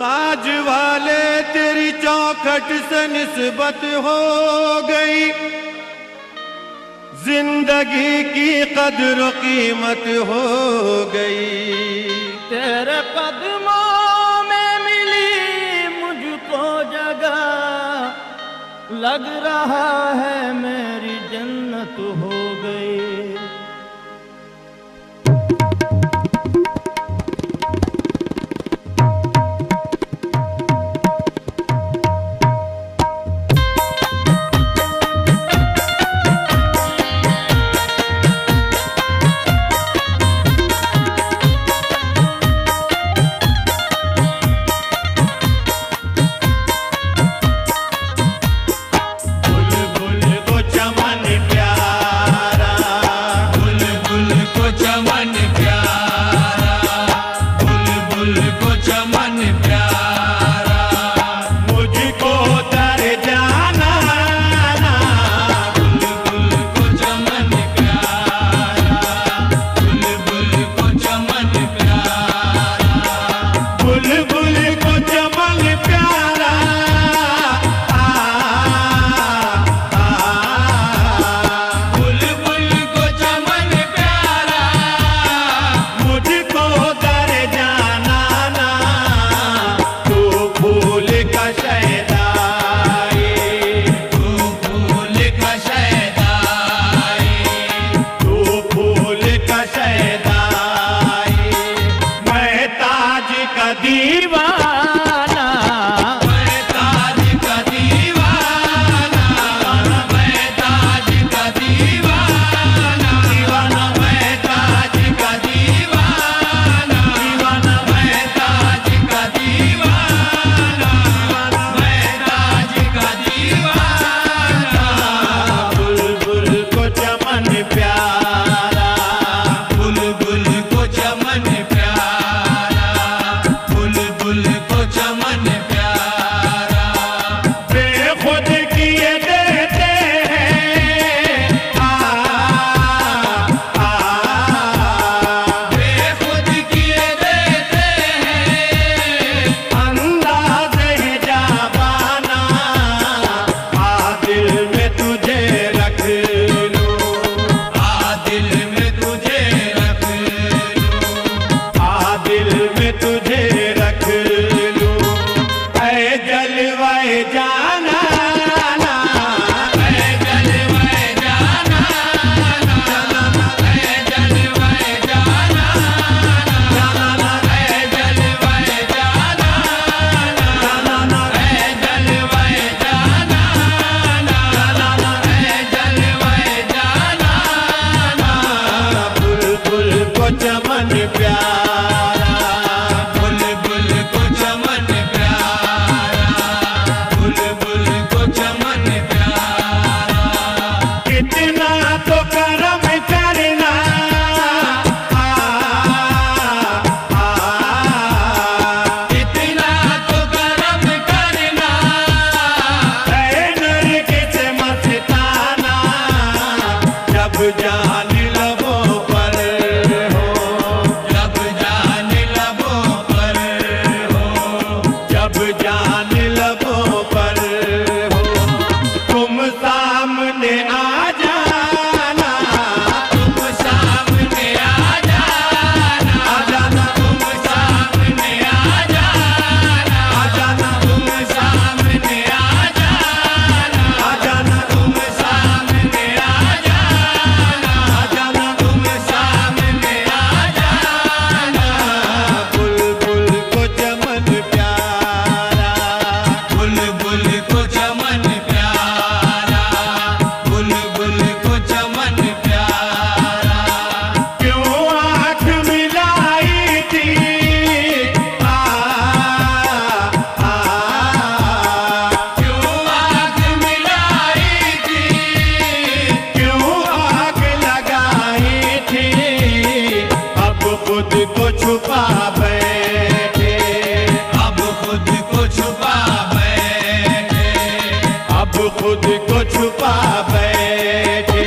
ताज वाले तेरी चौखट से निस्बत हो गई, जिंदगी की कद्र कीमत हो गई। तेरे कदमों में मिली मुझको जगह, लग रहा है मेरी जन्नत हो गई। खुद को छुपा बैठे,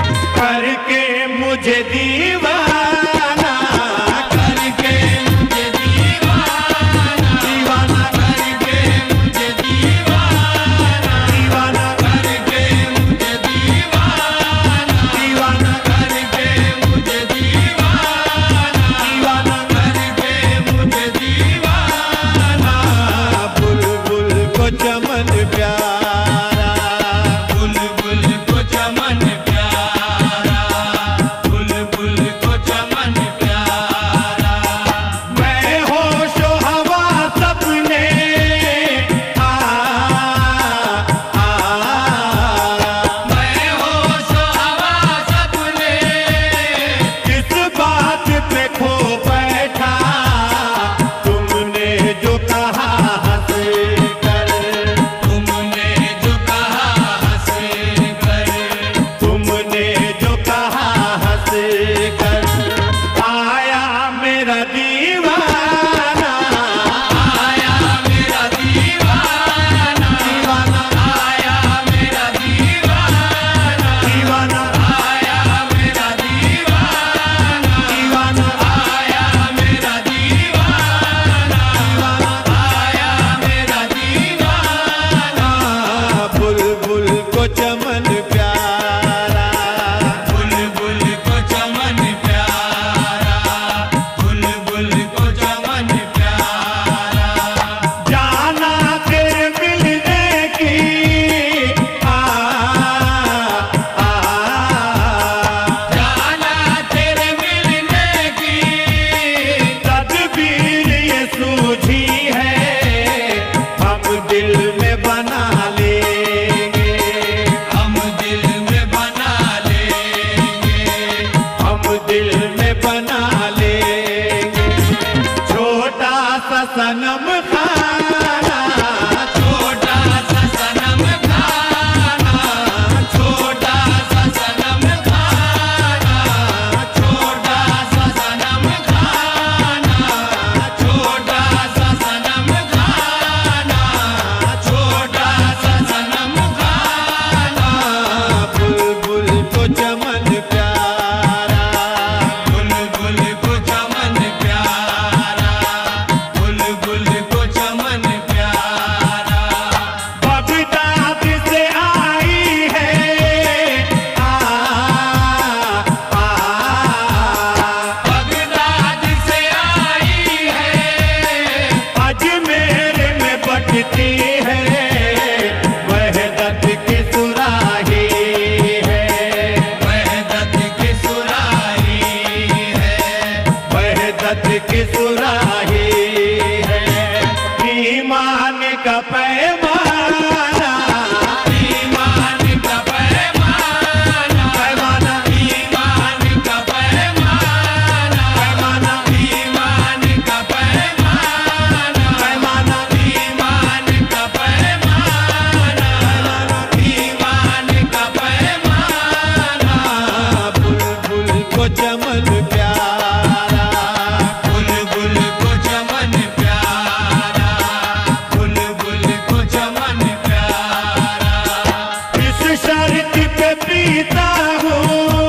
करके मुझे दीवाना, करके मुझे दीवाना, दीवाना सनम खाना, छोटा सा सनम खाना, छोटा सा सनम खाना, छोटा सा सनम खाना, छोटा सा सनम खाना, छोटा सा सनम खाना। बुलबुल को चमन प्यारा, बुलबुल को चमन प्यारा, बुलबुल को चमन प्यारा। बगदाद से आई है बगदाद से आई है, अजमेर में बटती है, वहदत की सुराही है, वहदत की सुराही है, वहदत की सुराही है। ईमान का पैमाना, ईमान का पैमाना, पैमाना, ईमान का पैमाना, पैमाना, ईमान का पैमाना, पैमाना, ईमान का पैमाना, ईमान का पैमाना। बुलबुल को चमन प्यारा, बुलबुल को चमन प्यारा, बुलबुल को चमन प्यारा। इस शर्त पे पीता हूँ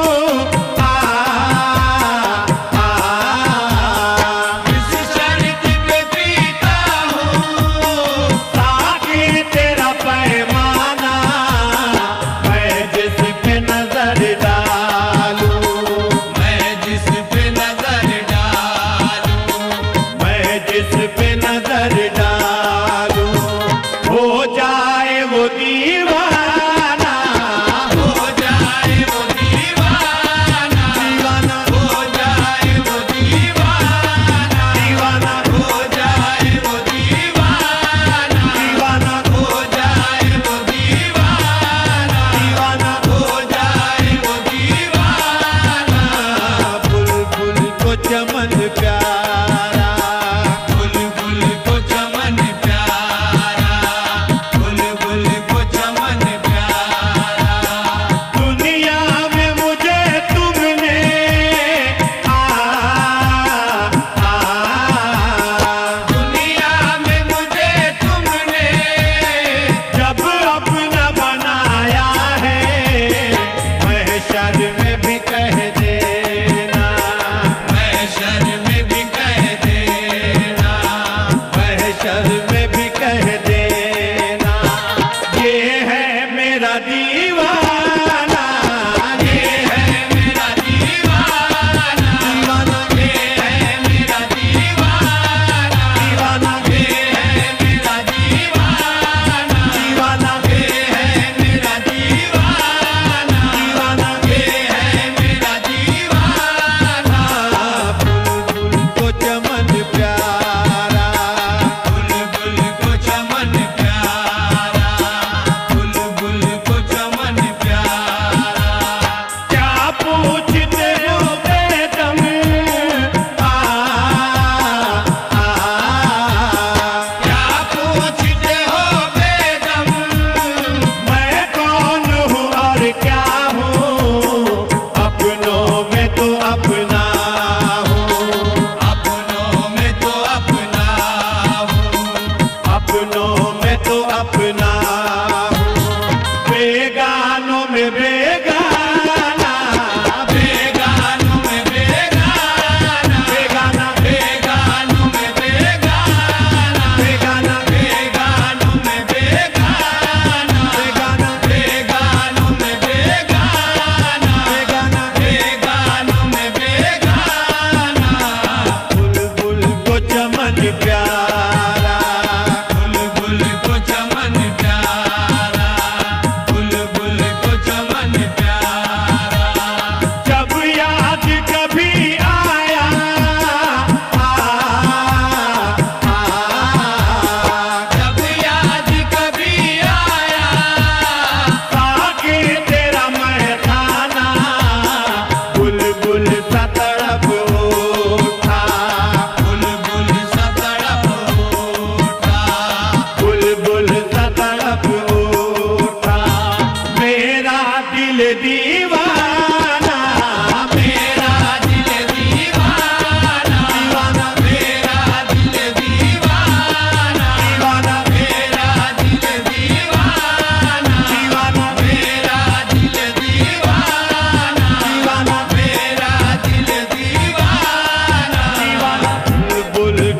इस शर्त पे पीता हूँ, ताकि तेरा पैमाना मैं जिस पे नजर डालूं, मैं जिस पे नजर डालूं, मैं जिस पे नजर डालूं, हो जाए वो दीवाना, हो जाए वो दीवाना, दीवाना, हो जाए वो दीवाना, दीवाना, हो जाए वो दीवाना, दीवाना, हो जाए वो दीवाना, दीवाना। हो जाए वो दीवाना। बुलबुल को चमन प्यारा, बुलबुल को चमन प्यारा, बुलबुल को चमन प्यारा। दुनिया में मुझे तुमने दुनिया में मुझे तुमने जब अपना बनाया है, महशर में भी कह देना, महशर में भी कह देना, महशर में भी कह देना, ये है मेरा दीवाना, ये है मेरा दीवाना, दीवाना, ये है मेरा दीवाना, दीवाना, ये है मेरा दीवाना, दीवाना, ये है मेरा दीवाना, दीवाना। ये है मेरा दीवाना। बुलबुल को चमन प्यारा, बुलबुल को चमन प्यारा, बुलबुल को चमन प्यारा। क्या पूछते हो बेदम क्या पूछते हो बेदम, मैं कौन हूँ और क्या हूँ, अपनों में तो अपना हूँ, अपनों में तो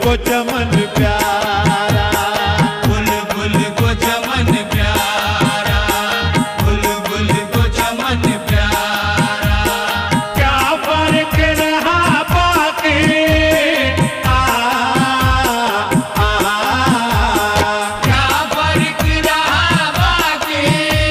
को चमन प्यारा, बुलबुल को चमन प्यारा, बुलबुल को चमन प्यारा। क्या फर्क रहा बाकी क्या फर्क रहा बाकी,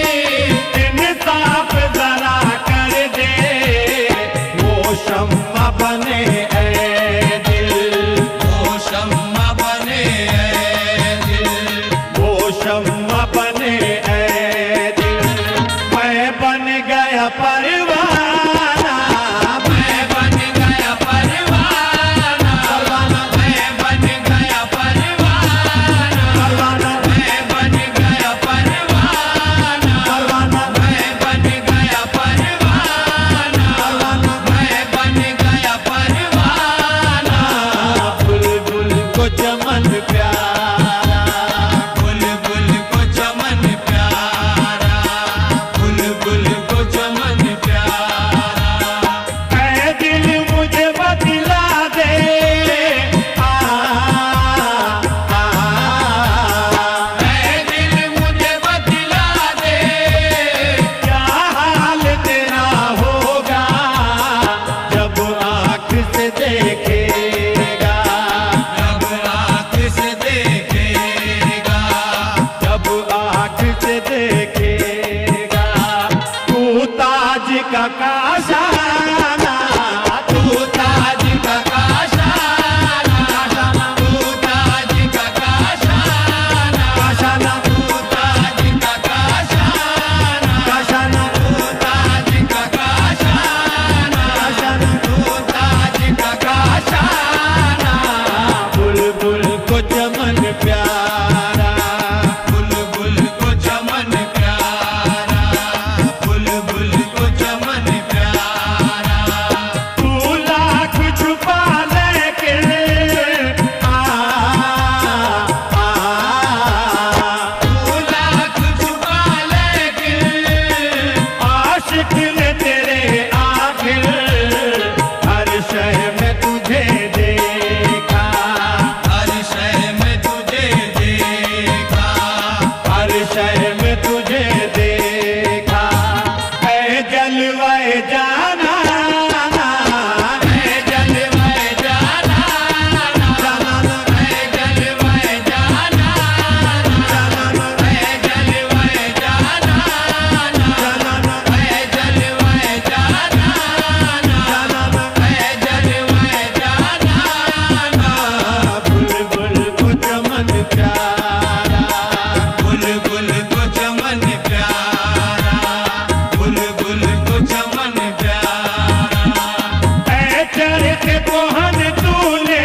इंसाफ जरा कर दे, वो शम्मा बने ऐ दिल, वो शम्मा बने ऐ दिल, वो शम्मा बने ऐ दिल। मैं बन गया परवाना, मैं बन गया परवाना, मैं बन गया परवाना, परवाना, मैं बन गया परवाना, परवाना, मैं बन गया परवाना, मैं बन गया परवाना। बुलबुल को चमन प्यारा, बुलबुल को चमन प्यारा, बुलबुल को चमन प्यारा। ऐ दिल मुझे बतला दे ऐ दिल मुझे बतला दे, क्या हाल तेरा होगा जब आँख से देखेगा, जब आँख से देखेगा, जब आँख से देखेगा। तू ताज का काशाना, तू ताज का काशाना, तू ताज का काशाना, काशाना, तू ताज का काशाना, काशाना, तू ताज का काशाना, काशाना। तू ताज का काशाना। बुलबुल को चमन प्यारा, बुलबुल को चमन प्यारा, बुलबुल को चमन प्यारा। तू लाख छुपा लेकिन तू लाख छुपा लेकिन, आशिक ने तेरे आखिर हर शय में तुझे देखा, हर शय में तुझे देखा, हर शय में तुझे देखा। ऐ जलवाए जाना, ऐ जलवाए जाना, ऐ जलवाए जाना, ऐ जलवाए जाना, ऐ जलवाए जाना, ऐ जलवाए जाना। बुलबुल को चमन प्यारा, बुलबुल को चमन प्यारा, बुलबुल को चमन प्यारा। ऐ चरखे कोहन तूने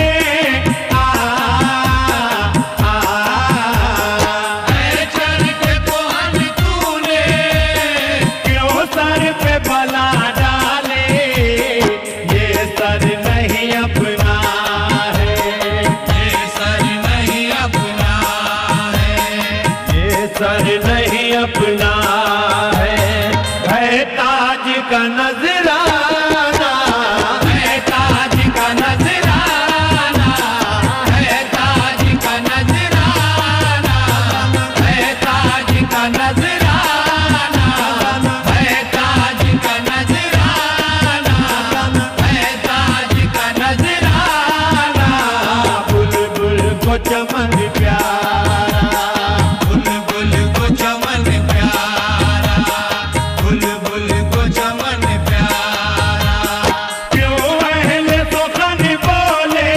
ऐ चरखे कोहन तूने, क्यों सर पे भला डाले, ये सर नहीं अपना है, ये सर नहीं अपना है, ये सर नहीं अपना है। है ताज का नजराना, है ताज का नजराना, है ताज का नजराना, है ताज का नजराना, है ताज का नजराना, है ताज का नजराना। बुलबुल को चमन प्यारा, बुलबुल को चमन प्यारा, बुलबुल को चमन प्यारा। क्यों अहले सुखन बोले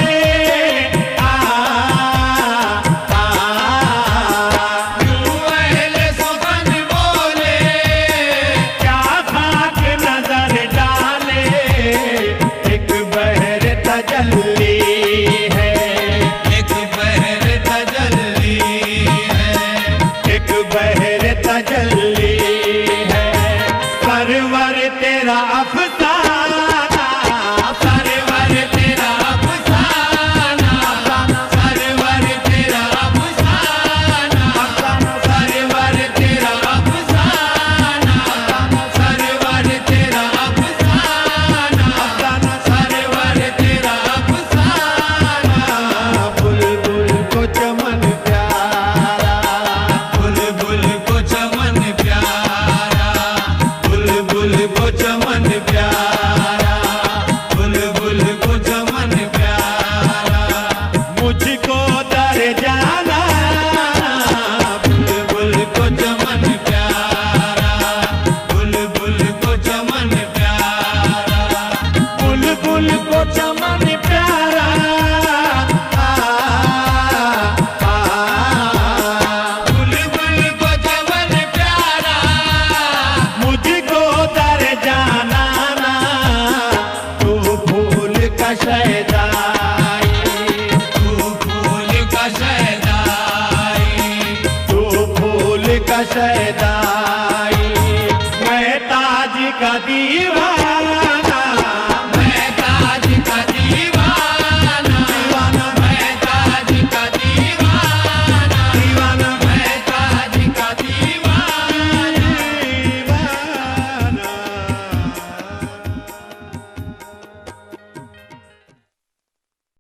क्यों अहले सुखन बोले, क्या खाक नजर डाले, एक बहर तजल्ली